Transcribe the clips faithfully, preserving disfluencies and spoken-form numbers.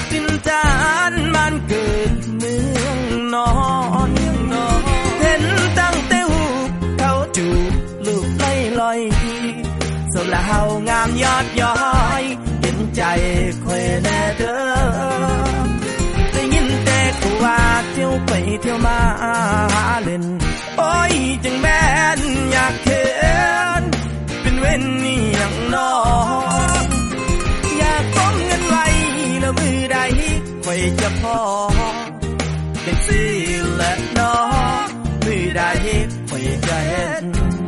ดินจานบ้านเกิดเมืองนอนเห็นตั้งแต่หูเขาจูบลูกไล่ลอยสาวลาวงามยอดย้อยเห็นใจคอยแน่เด้อได้ยินแต่กูว่าเที่ยวไปเที่ยวมาหาเล่นโอ้ยจังแม่นอยากเห็นเป็นเว้นนี่อย่างน้องอยากก้มเงินไว้แล้วมือใดคอยจะพอเป็นสิและน้องมือใดคอยจะเห็น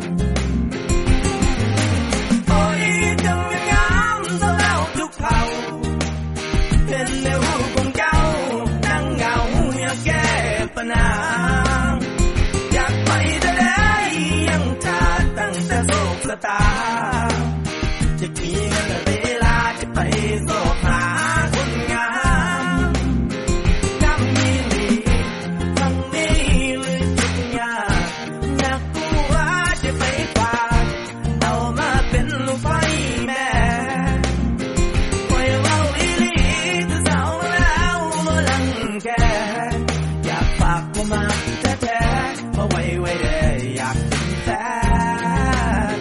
โอ้ยจังงามเท่าแล้วทุกเผ่าเห็นแล้วคงเจ้านั่งเหงาอยากแก้ปัญหาอยากไปได้ยังขาดตั้งแต่โศกสตาจะมีเงินเวลาจะไปโศกหาคนงามน้ำมีหลีทั้งนี้หรือจุดยาอยากกูว่าจะไปฝากเอามาเป็นลูกไฟแม่ปล่อยเว้าอีหลีจะเศร้าแล้วมาลังแกอยากฝากกูมาแท้ๆมาไว้ไว้ได้อยากเป็นแฟน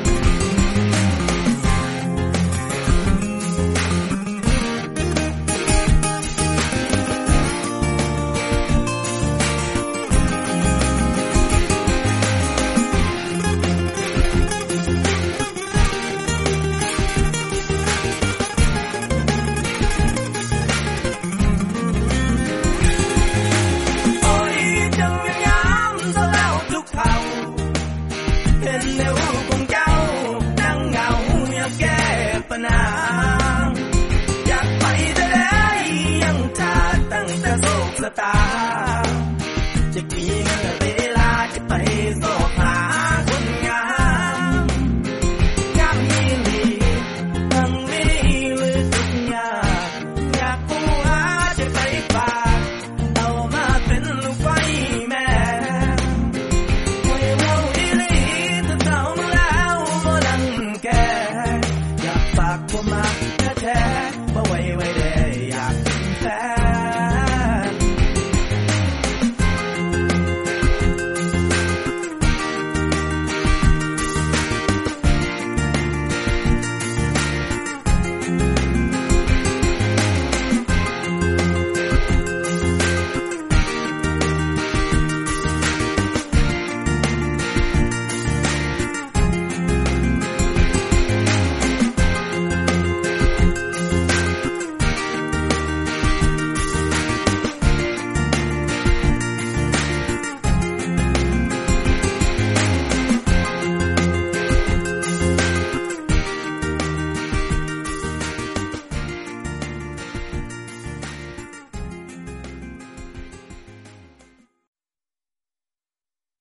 โอ้ยจังงามเท่าแล้วทุกเผ่าเห็นแล้วคงเจ้านั่งเหงาอยากแก้ปัญหาอยากไปได้ยังขาดตั้งแต่โศกสตาจะมีเงินเวลาจะไป